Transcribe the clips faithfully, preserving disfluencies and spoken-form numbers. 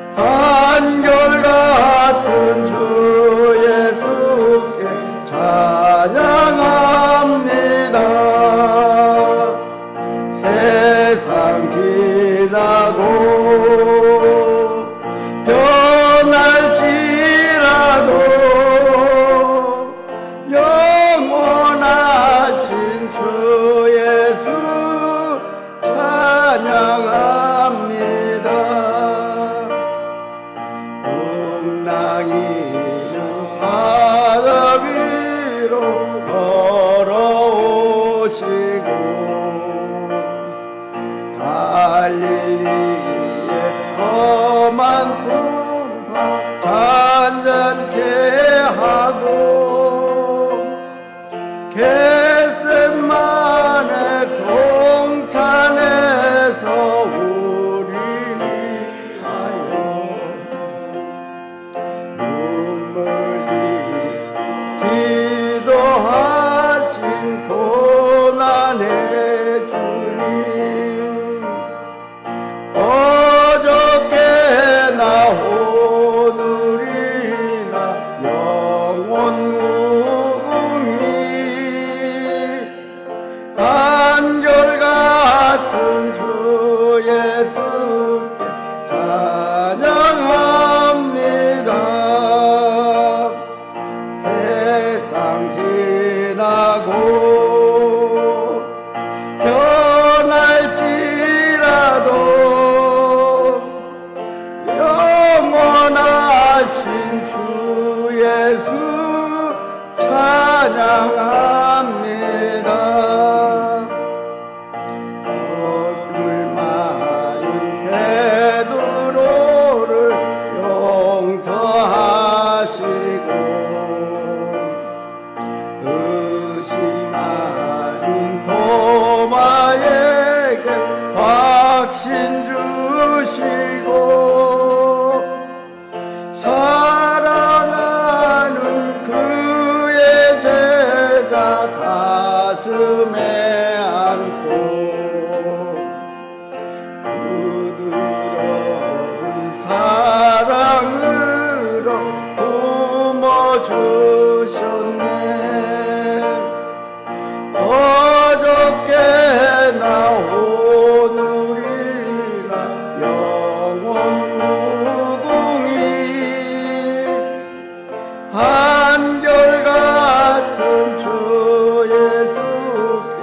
한결같은 주 예수께 찬양합니다. 세상 지나고 변할지라도 영원하신 주 예수 찬양합니다. 풍랑이는 바다 위로 걸어오시고 갈릴리의 험한 풍파 잔잔케 하고 겟세마네 동산에서 우리 위하여 눈물이 기도하신 고난의 주님, 어저께나 오늘이나 영원 무궁히 한결같은 주 예수께 찬양합니다. 세상 지나고 변할지라도 영원하신 주 예수 찬양합니다. 어둠을 마은 베드로를 용서하시고 의심하는 도마에게 확신 주시고 사랑하는 그의 제자 가슴에 안고 부드러운 사랑으로 품어주셨네. 어저께나 오늘이나 영원 무궁히 한결같은 주 예수께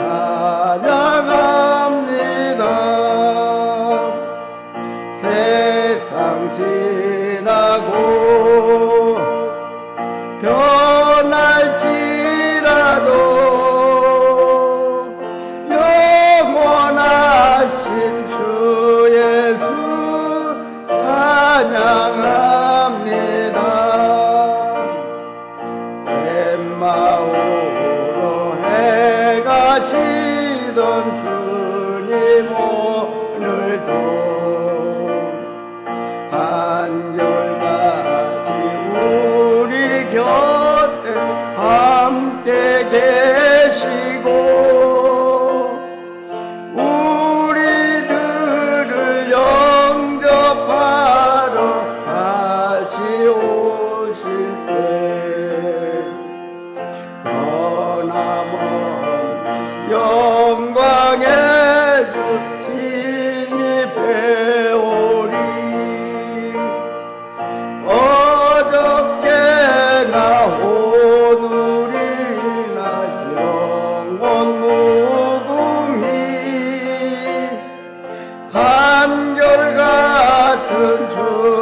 찬양합니다. 세상 지나고 변할지라도 영원하신 주 예수 찬양합니다. 엠마오로 해가시던 주님 오늘도 한결같이 우리 곁에 함께 계시고 우리들을 영접하러 다시 오실 때 변함없는 영광의 주 진입해오리. 어저께나 오늘이나 영원 무궁히 한결같은 주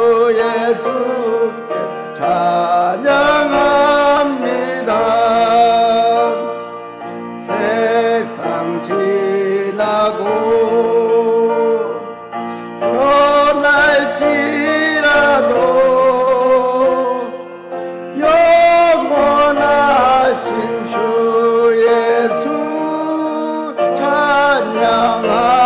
예수께 찬양합니다. 세상 지나고 변할지라도 영원하신 주 예수 찬양합니다.